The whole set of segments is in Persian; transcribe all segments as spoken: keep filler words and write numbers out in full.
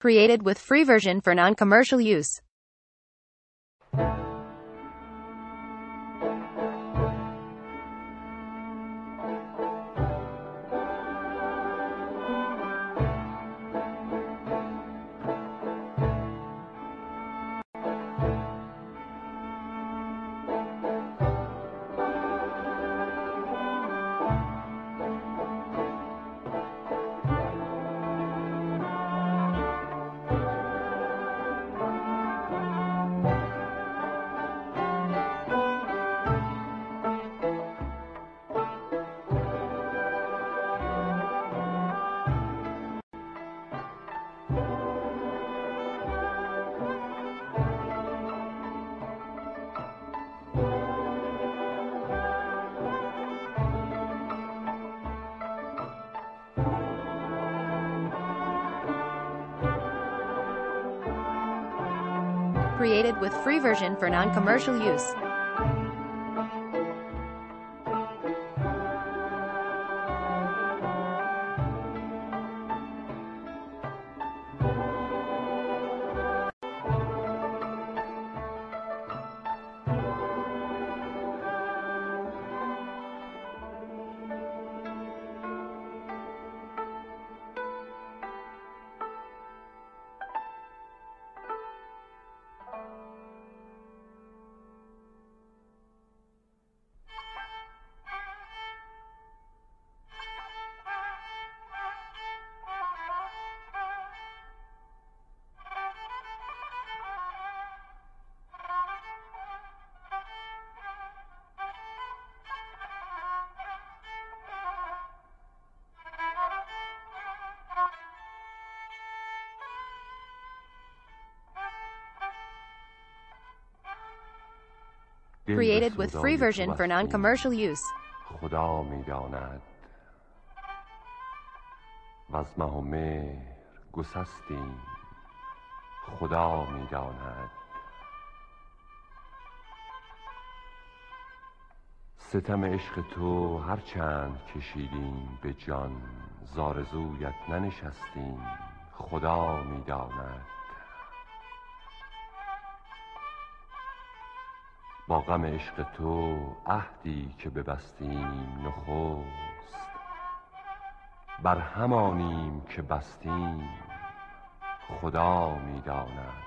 Created with free version for non-commercial use. Created with free version for non-commercial use. Created with free version for non-commercial use. خدا می‌داند وز مه و مهر گسستیم خدا می‌داند ستم عشق تو هر چند کشیدیم به جان زارزویت ننشستیم خدا می‌داند با غم عشق تو عهدی که ببستیم نخست بر همانیم که بستیم خدا می‌داند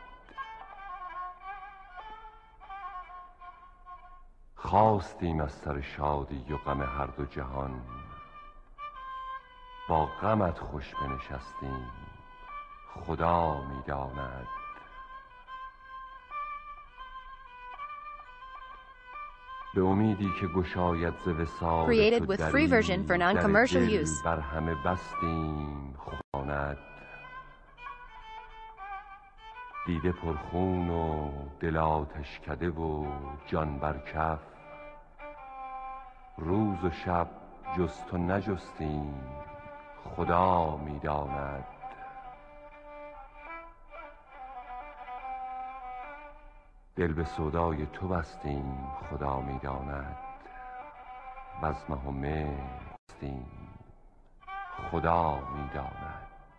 خواستیم از سر شادی و غم هر دو جهان با غمت خوش بنشستیم خدا می‌داند به امیدی که گشاید ز وصال Created تو with free version for دری non-commercial در دل use. بر همه بستیم خواند دیده پرخون و دل آتشکده و جان بر کف روز و شب جز تو نجستیم خدا می‌داند دل به سودای تو بستیم خدا می‌داند وز مه و مهر بستیم خدا می‌داند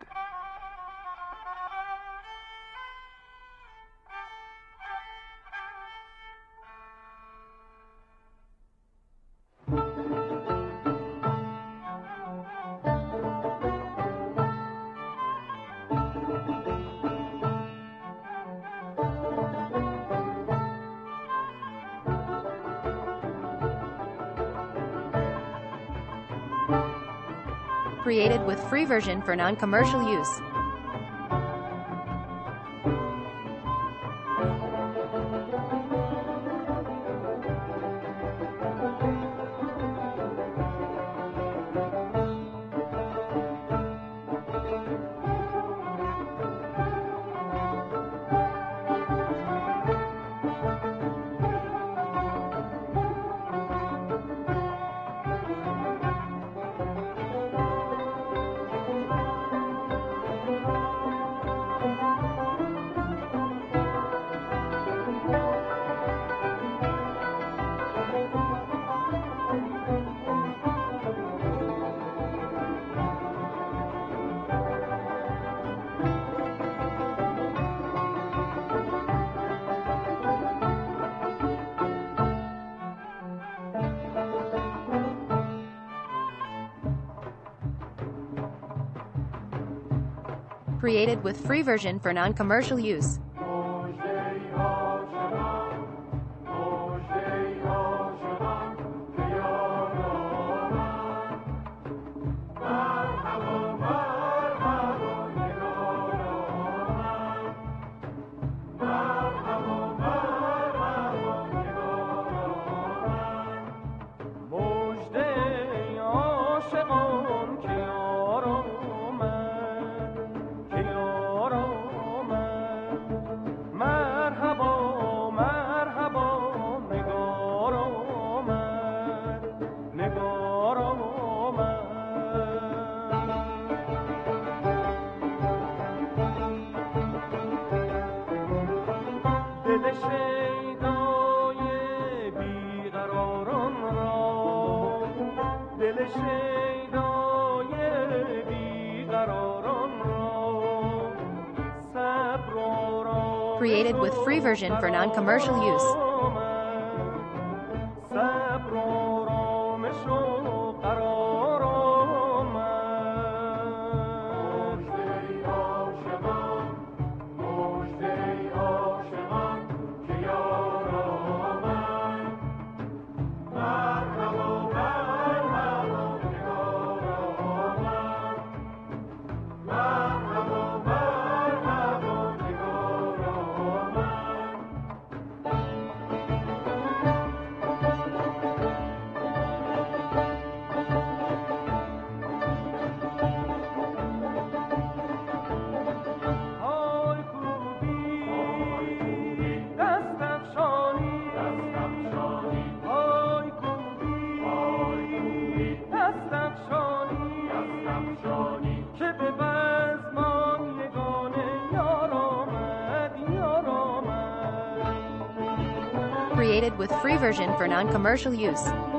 Created with free version for non-commercial use. Created with free version for non-commercial use. Created with free version for non-commercial use. Created with free version for non-commercial use.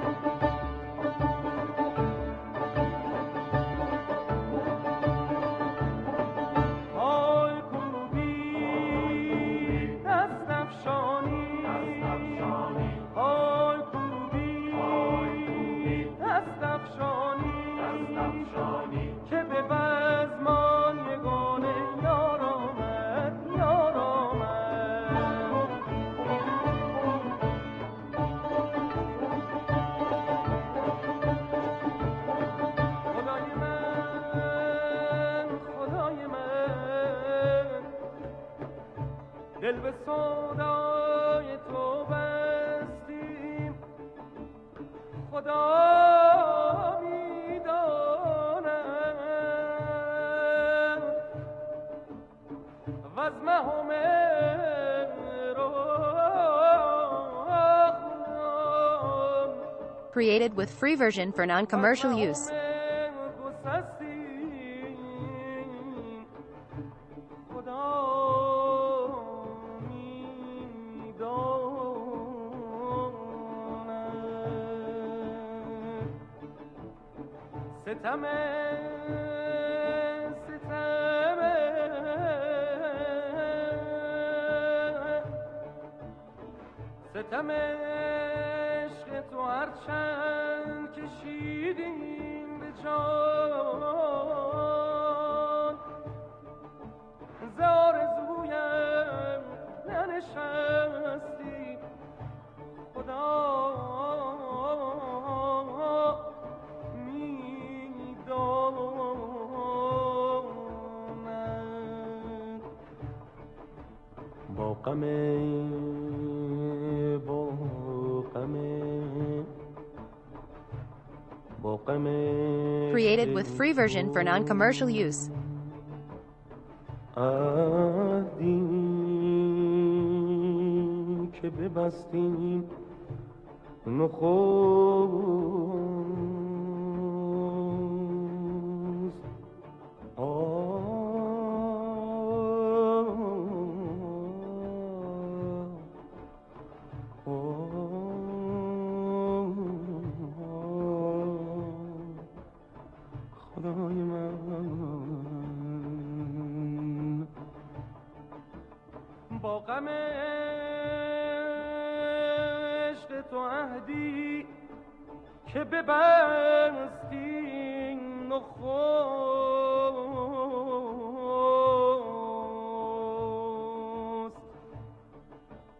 دل به سودای تو بستیم خدا میداند و از مهم Created with free version for non-commercial use. ستم ستم ستم عشق تو هر چند کشیدیم به جان ز آرزویم ننشستی خدا با غم با غم با غم Created with free version for non-commercial use. عهدی که ببستیم نخست خدای من با غم عشق تو عهدی که ببستی نخست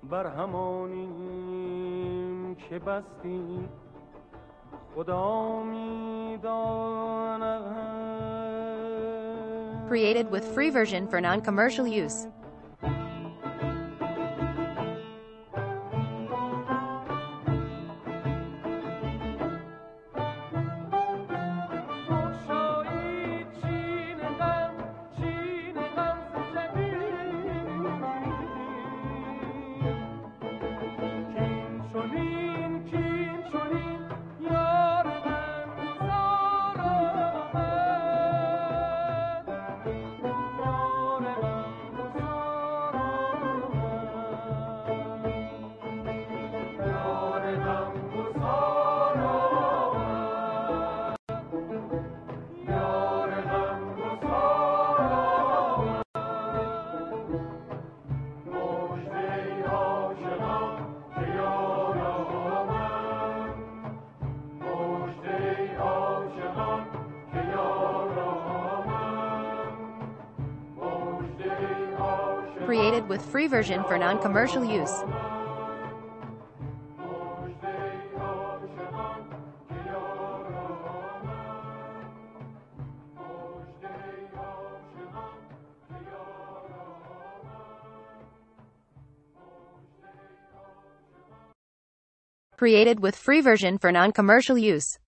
بر همانیم که بستیم خدا می‌داند. Created with free version for non-commercial use. Created with free version for non-commercial use. Created with free version for non-commercial use.